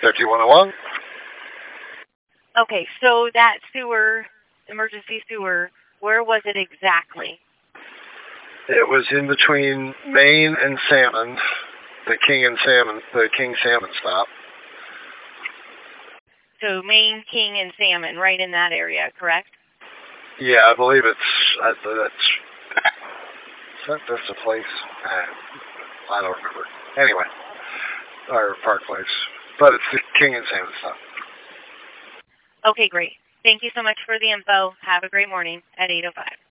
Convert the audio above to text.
5101. Okay, so that sewer, emergency sewer, where was it exactly? It was in between Maine and Salmon, the King Salmon stop. So Maine, King, and Salmon, right in that area, correct? Yeah, I believe that's the place. I don't remember. Anyway, our Park Place, but it's the King and Salmon stop. Okay, great. Thank you so much for the info. Have a great morning at 8:05.